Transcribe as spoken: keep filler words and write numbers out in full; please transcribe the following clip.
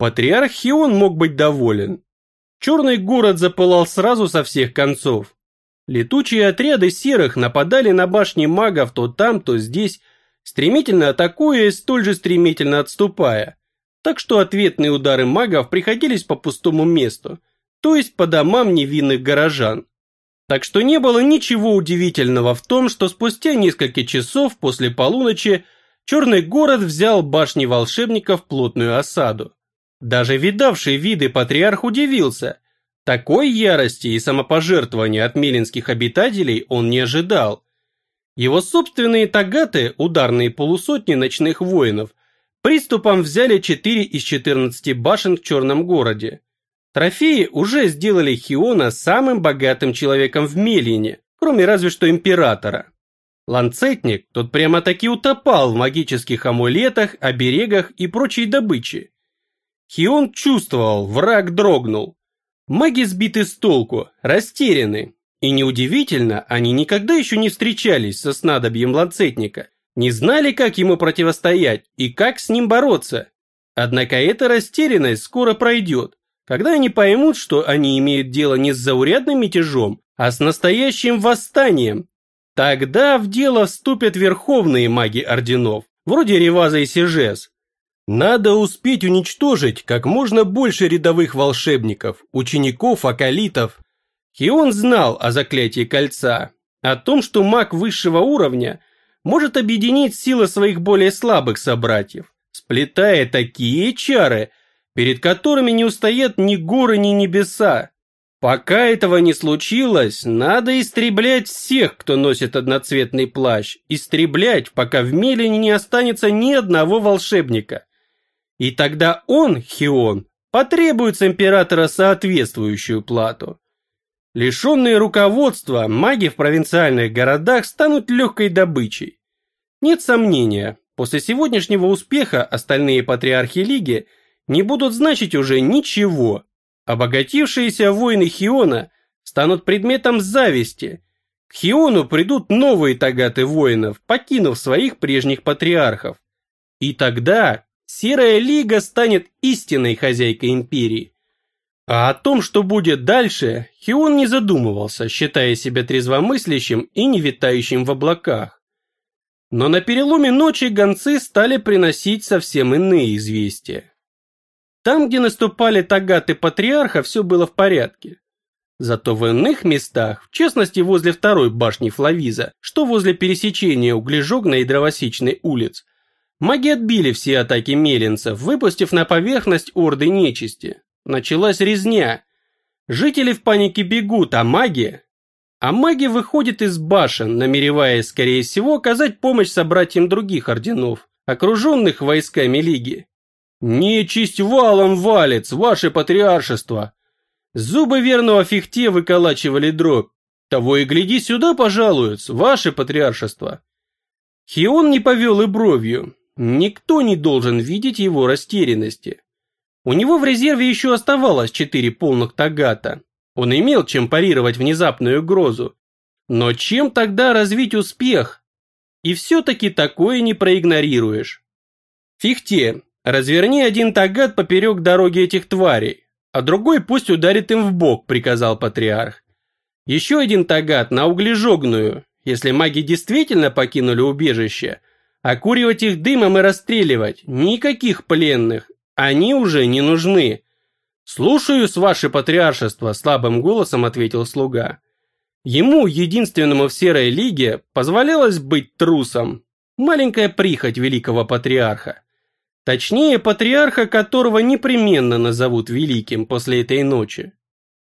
Патриарх Хион мог быть доволен. Черный город запылал сразу со всех концов. Летучие отряды серых нападали на башни магов то там, то здесь, стремительно атакуя и столь же стремительно отступая. Так что ответные удары магов приходились по пустому месту, то есть по домам невинных горожан. Так что не было ничего удивительного в том, что спустя несколько часов после полуночи Черный город взял башни волшебников в плотную осаду. Даже видавший виды патриарх удивился. Такой ярости и самопожертвования от мелинских обитателей он не ожидал. Его собственные тагаты, ударные полусотни ночных воинов, приступом взяли четыре из четырнадцати башен в Черном городе. Трофеи уже сделали Хиона самым богатым человеком в Мелине, кроме разве что императора. Ланцетник, тот прямо-таки утопал в магических амулетах, оберегах и прочей добыче. Хион чувствовал, враг дрогнул. Маги сбиты с толку, растеряны. И неудивительно, они никогда еще не встречались со снадобьем ланцетника, не знали, как ему противостоять и как с ним бороться. Однако эта растерянность скоро пройдет, когда они поймут, что они имеют дело не с заурядным мятежом, а с настоящим восстанием. Тогда в дело вступят верховные маги орденов, вроде Реваза и Сижес. Надо успеть уничтожить как можно больше рядовых волшебников, учеников, акалитов. Хион знал о заклятии кольца, о том, что маг высшего уровня может объединить силы своих более слабых собратьев, сплетая такие чары, перед которыми не устоят ни горы, ни небеса. Пока этого не случилось, надо истреблять всех, кто носит одноцветный плащ, истреблять, пока в Мелине не останется ни одного волшебника. И тогда он, Хион, потребует с императора соответствующую плату. Лишенные руководства, маги в провинциальных городах станут легкой добычей. Нет сомнения, после сегодняшнего успеха остальные патриархи Лиги не будут значить уже ничего. Обогатившиеся воины Хиона станут предметом зависти. К Хиону придут новые тагаты воинов, покинув своих прежних патриархов. И тогда Серая Лига станет истинной хозяйкой империи. А о том, что будет дальше, Хион не задумывался, считая себя трезвомыслящим и не витающим в облаках. Но на переломе ночи гонцы стали приносить совсем иные известия. Там, где наступали тагаты патриарха, все было в порядке. Зато в иных местах, в частности возле второй башни Флавиза, что возле пересечения Углежогной и Дровосечной улиц, маги отбили все атаки мелинцев, выпустив на поверхность орды нечисти. Началась резня. Жители в панике бегут, а маги... А маги выходят из башен, намереваясь, скорее всего, оказать помощь собратьям других орденов, окруженных войсками Лиги. «Нечисть валом валец, ваше патриаршество!» Зубы верного Фихте выколачивали дробь. «Того и гляди, сюда пожалуются, ваше патриаршество!» Хион не повел и бровью. Никто не должен видеть его растерянности. У него в резерве еще оставалось четыре полных тагата. Он имел чем парировать внезапную угрозу. Но чем тогда развить успех? И все-таки такое не проигнорируешь. Фихте, разверни один тагат поперек дороги этих тварей, а другой пусть ударит им в бок, приказал патриарх. Еще один тагат на Углежогную, если маги действительно покинули убежище, окуривать их дымом и расстреливать, никаких пленных, они уже не нужны. «Слушаюсь, ваше патриаршество», – слабым голосом ответил слуга. Ему, единственному в Серой Лиге, позволялось быть трусом. Маленькая прихоть великого патриарха. Точнее, патриарха, которого непременно назовут великим после этой ночи.